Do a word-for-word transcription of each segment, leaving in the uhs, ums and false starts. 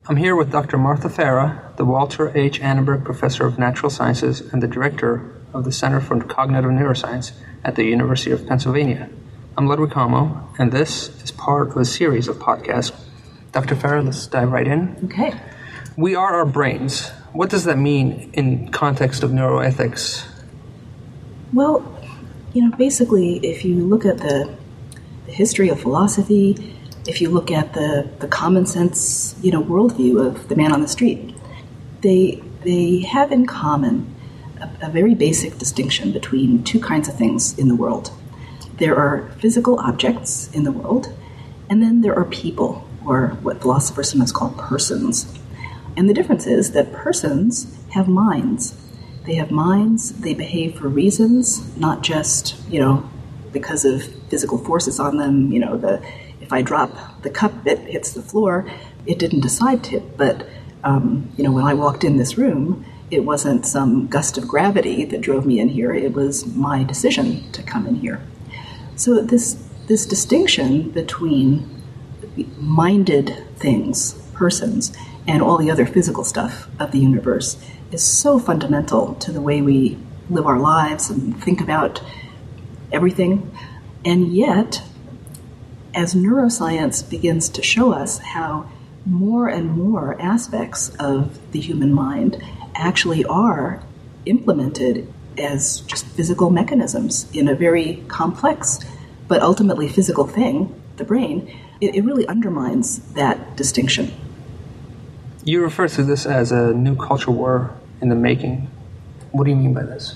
I'm here with Doctor Martha Farah, the Walter H. Annenberg Professor of Natural Sciences and the Director of the Center for Cognitive Neuroscience at the University of Pennsylvania. I'm Ludwig Homo, and this is part of a series of podcasts. Doctor Farah, let's dive right in. Okay. We are our brains. What does that mean in context of neuroethics? Well, you know, basically, if you look at the, the history of philosophy, if you look at the, the common sense, you know, worldview of the man on the street, they they have in common a, a very basic distinction between two kinds of things in the world. There are physical objects in the world, and then there are people, or what philosophers sometimes call persons. And the difference is that persons have minds. They have minds, they behave for reasons, not just, you know, because of physical forces on them, you know, the if I drop the cup, it hits the floor, it didn't decide to. But, um, you know, when I walked in this room, it wasn't some gust of gravity that drove me in here. It was my decision to come in here. So this this distinction between minded things, persons, and all the other physical stuff of the universe is so fundamental to the way we live our lives and think about everything. And yet, as neuroscience begins to show us how more and more aspects of the human mind actually are implemented as just physical mechanisms in a very complex but ultimately physical thing, the brain, it, it really undermines that distinction. You refer to this as a new culture war in the making. What do you mean by this?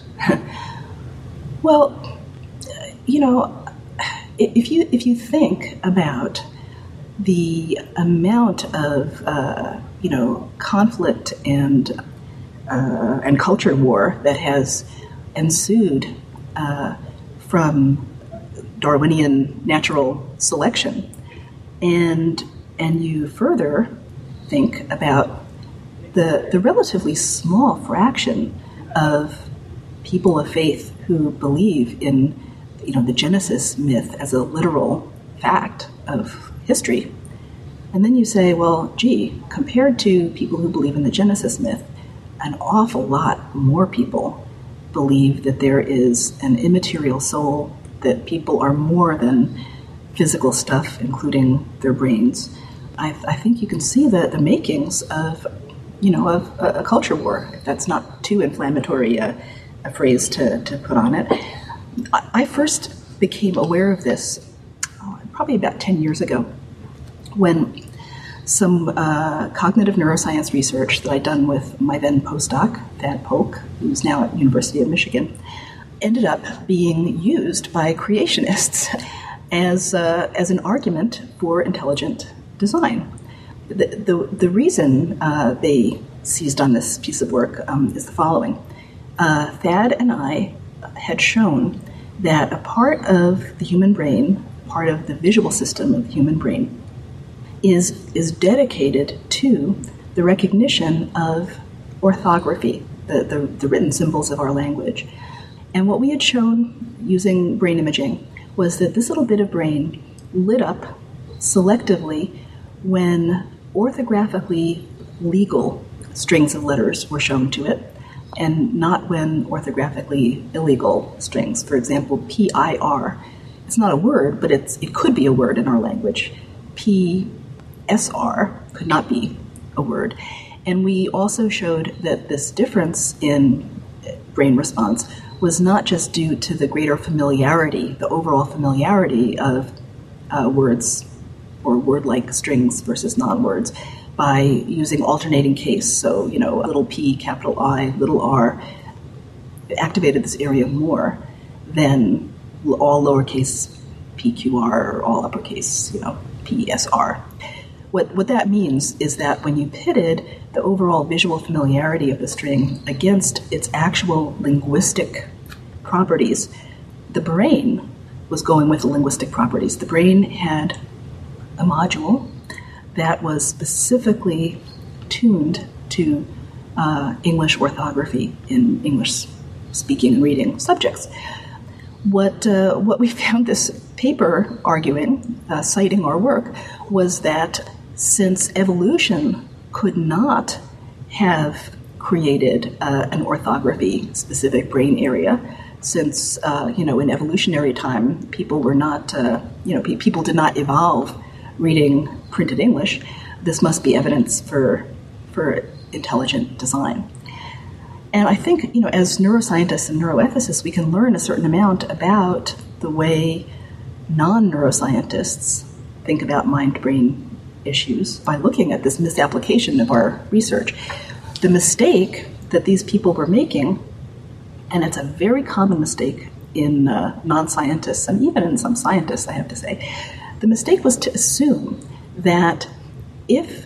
Well, you know, if you if you think about the amount of uh, you know conflict and uh, and culture war that has ensued uh, from Darwinian natural selection, and and you further think about the the relatively small fraction of people of faith who believe in, you know, the Genesis myth as a literal fact of history. And then you say, well, gee, compared to people who believe in the Genesis myth, an awful lot more people believe that there is an immaterial soul, that people are more than physical stuff, including their brains. I, I think you can see the, the makings of, you know, of a, a culture war, if that's not too inflammatory a, a phrase to, to put on it. I, I first became aware of this oh, probably about ten years ago when some uh, cognitive neuroscience research that I'd done with my then postdoc, Thad Polk, who's now at the University of Michigan, ended up being used by creationists as uh, as an argument for intelligent design. The, the, the reason uh, they seized on this piece of work um, is the following. Uh, Thad and I had shown that a part of the human brain, part of the visual system of the human brain, is, is dedicated to the recognition of orthography, the, the, the written symbols of our language. And what we had shown using brain imaging was that this little bit of brain lit up selectively when orthographically legal strings of letters were shown to it, and not when orthographically illegal strings. For example, P I R. It's not a word, but it's it could be a word in our language. P S R could not be a word. And we also showed that this difference in brain response was not just due to the greater familiarity, the overall familiarity of uh, words or word-like strings versus non-words by using alternating case. So, you know, little p, capital I, little r, activated this area more than all lowercase p, q, r, or all uppercase, you know, p, s, r. What, what that means is that when you pitted the overall visual familiarity of the string against its actual linguistic properties, the brain was going with the linguistic properties. The brain had a module that was specifically tuned to uh, English orthography in English speaking and reading subjects. What uh, what we found this paper arguing, uh, citing our work, was that since evolution could not have created uh, an orthography-specific brain area, since, uh, you know, in evolutionary time, people were not, uh, you know, pe- people did not evolve reading printed English. This must be evidence for for intelligent design. And I think, you know, as neuroscientists and neuroethicists, we can learn a certain amount about the way non-neuroscientists think about mind-brain issues by looking at this misapplication of our research. The mistake that these people were making, and it's a very common mistake in uh, non-scientists and even in some scientists, I have to say, the mistake was to assume that if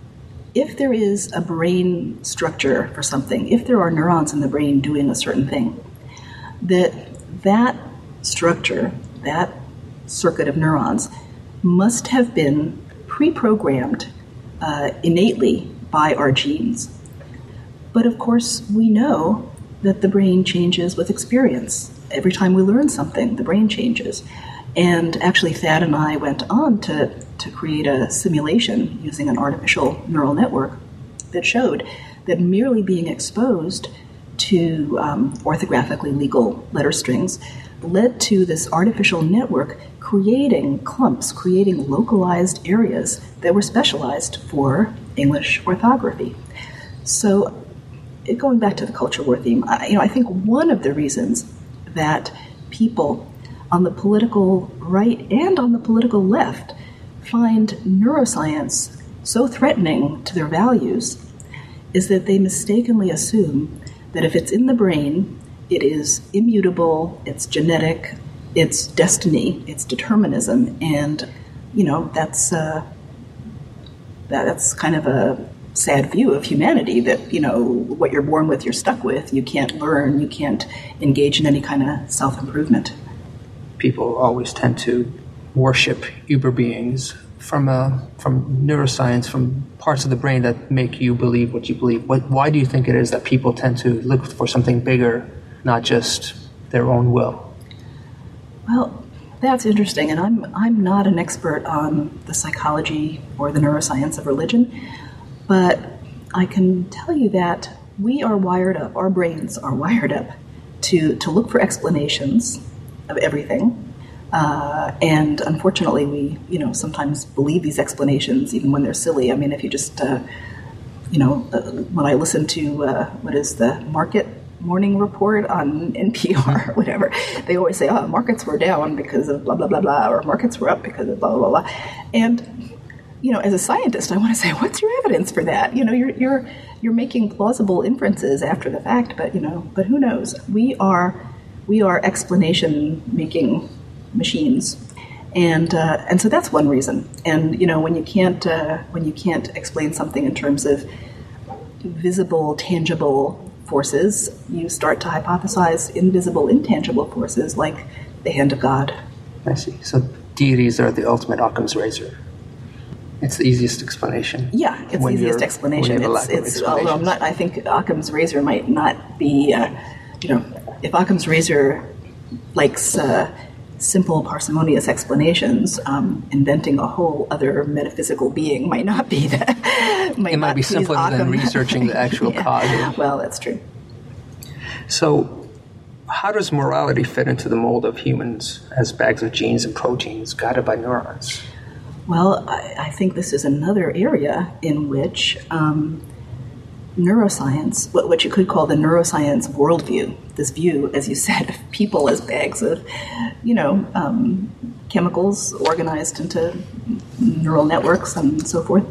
if there is a brain structure for something, if there are neurons in the brain doing a certain thing, that that structure, that circuit of neurons, must have been pre-programmed uh, innately by our genes. But of course, we know that the brain changes with experience. Every time we learn something, the brain changes. And actually, Thad and I went on to, to create a simulation using an artificial neural network that showed that merely being exposed to um, orthographically legal letter strings led to this artificial network creating clumps, creating localized areas that were specialized for English orthography. So, going back to the culture war theme, I, you know, I think one of the reasons that people on the political right and on the political left find neuroscience so threatening to their values is that they mistakenly assume that if it's in the brain, it is immutable, it's genetic, it's destiny, it's determinism, and, you know, that's uh, that, that's kind of a sad view of humanity, that, you know, what you're born with, you're stuck with. You can't learn, you can't engage in any kind of self-improvement. People always tend to worship uber beings from uh, from neuroscience, from parts of the brain that make you believe what you believe. What, why do you think it is that people tend to look for something bigger, not just their own will? Well, that's interesting, and I'm I'm not an expert on the psychology or the neuroscience of religion, but I can tell you that we are wired up, our brains are wired up to, to look for explanations of everything. Uh, and unfortunately, we, you know, sometimes believe these explanations even when they're silly. I mean, if you just, uh, you know, uh, when I listen to, uh, what is the Market Morning Report on N P R or whatever, they always say, oh, markets were down because of blah, blah, blah, blah, or markets were up because of blah, blah, blah. And, you know, as a scientist, I want to say, what's your evidence for that? You know, you're you're you're making plausible inferences after the fact, but, you know, but who knows? We are we are explanation-making machines, and uh, and so that's one reason. And, you know, when you can't uh, when you can't explain something in terms of visible, tangible forces, you start to hypothesize invisible, intangible forces like the hand of God. I see. So deities are the ultimate Occam's razor. It's the easiest explanation. Yeah, it's the easiest explanation. It's, it's although I'm not. I think Occam's razor might not be. Uh, you know, if Occam's razor likes uh, simple, parsimonious explanations, um, inventing a whole other metaphysical being might not be that. Might it might be simpler Occam. Than researching the actual yeah. cause. Well, that's true. So, how does morality fit into the mold of humans as bags of genes and proteins guided by neurons? Well, I, I think this is another area in which um, neuroscience, what, what you could call the neuroscience worldview, this view, as you said, of people as bags of, you know, um, chemicals organized into neural networks and so forth,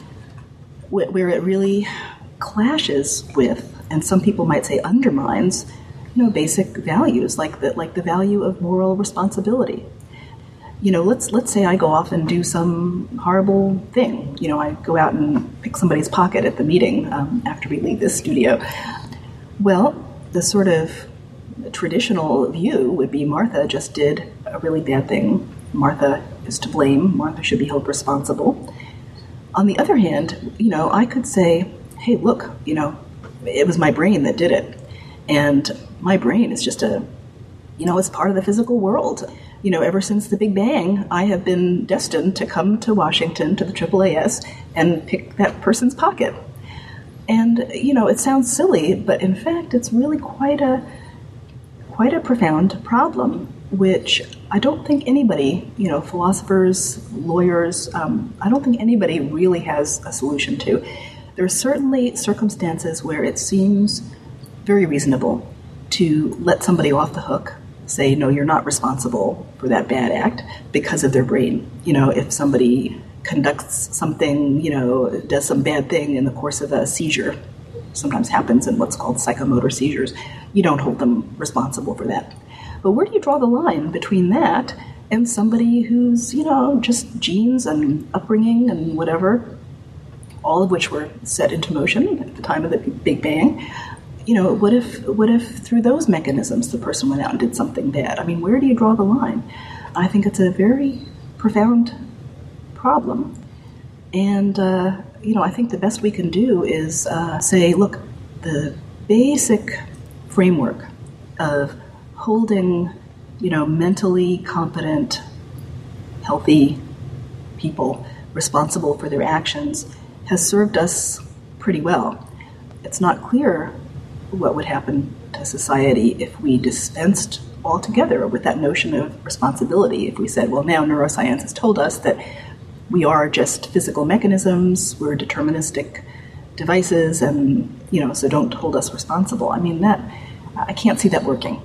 wh- where it really clashes with, and some people might say undermines, you know, basic values like the, like the value of moral responsibility. You know, let's let's say I go off and do some horrible thing. You know, I go out and pick somebody's pocket at the meeting um, after we leave this studio. Well, the sort of traditional view would be Martha just did a really bad thing. Martha is to blame. Martha should be held responsible. On the other hand, you know, I could say, hey, look, you know, it was my brain that did it. And my brain is just a, you know, it's part of the physical world. you know, ever since the Big Bang, I have been destined to come to Washington, to the triple A S, and pick that person's pocket. And, you know, it sounds silly, but in fact, it's really quite a quite a profound problem, which I don't think anybody, you know, philosophers, lawyers, um, I don't think anybody really has a solution to. There are certainly circumstances where it seems very reasonable to let somebody off the hook, say, no, you're not responsible for that bad act because of their brain. You know, if somebody conducts something, you know, does some bad thing in the course of a seizure, sometimes happens in what's called psychomotor seizures, you don't hold them responsible for that. But where do you draw the line between that and somebody who's, you know, just genes and upbringing and whatever, all of which were set into motion at the time of the Big Bang? You know, what if what if through those mechanisms the person went out and did something bad? I mean, where do you draw the line? I think it's a very profound problem. And, uh, you know, I think the best we can do is uh, say, look, the basic framework of holding, you know, mentally competent, healthy people responsible for their actions has served us pretty well. It's not clear what would happen to society if we dispensed altogether with that notion of responsibility. If we said, well, now neuroscience has told us that we are just physical mechanisms, we're deterministic devices, and, you know, so don't hold us responsible. I mean, that, I can't see that working.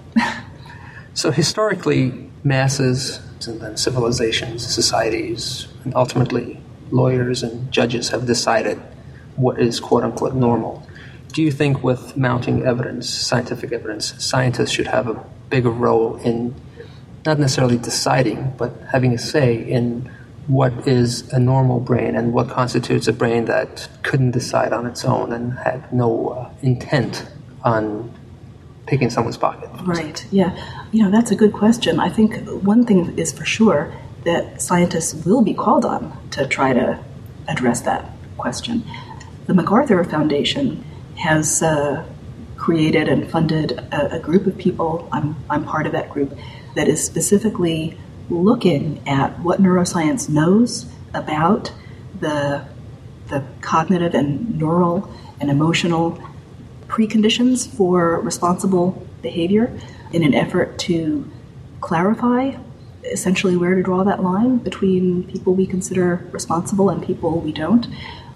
So historically, masses and then civilizations, societies, and ultimately lawyers and judges have decided what is quote-unquote normal. Do you think with mounting evidence, scientific evidence, scientists should have a bigger role in not necessarily deciding, but having a say in what is a normal brain and what constitutes a brain that couldn't decide on its own and had no uh, intent on picking someone's pocket? Right, yeah. You know, that's a good question. I think one thing is for sure that scientists will be called on to try to address that question. The MacArthur Foundation has uh, created and funded a, a group of people, I'm, I'm part of that group, that is specifically looking at what neuroscience knows about the, the cognitive and neural and emotional preconditions for responsible behavior in an effort to clarify essentially where to draw that line between people we consider responsible and people we don't.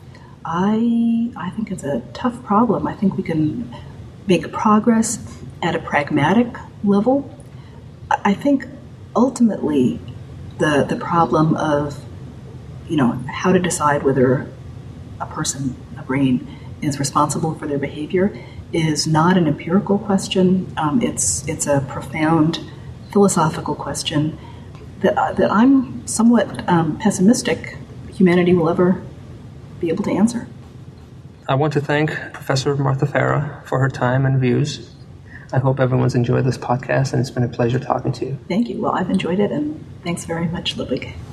I I think it's a tough problem. I think we can make progress at a pragmatic level. I think ultimately the the problem of, you know, how to decide whether a person, a brain, is responsible for their behavior is not an empirical question. Um, it's it's a profound philosophical question that uh, that I'm somewhat um, pessimistic humanity will ever be able to answer. I want to thank Professor Martha Farah for her time and views. I hope everyone's enjoyed this podcast, and it's been a pleasure talking to you. Thank you. Well, I've enjoyed it, and thanks very much, Ludwig.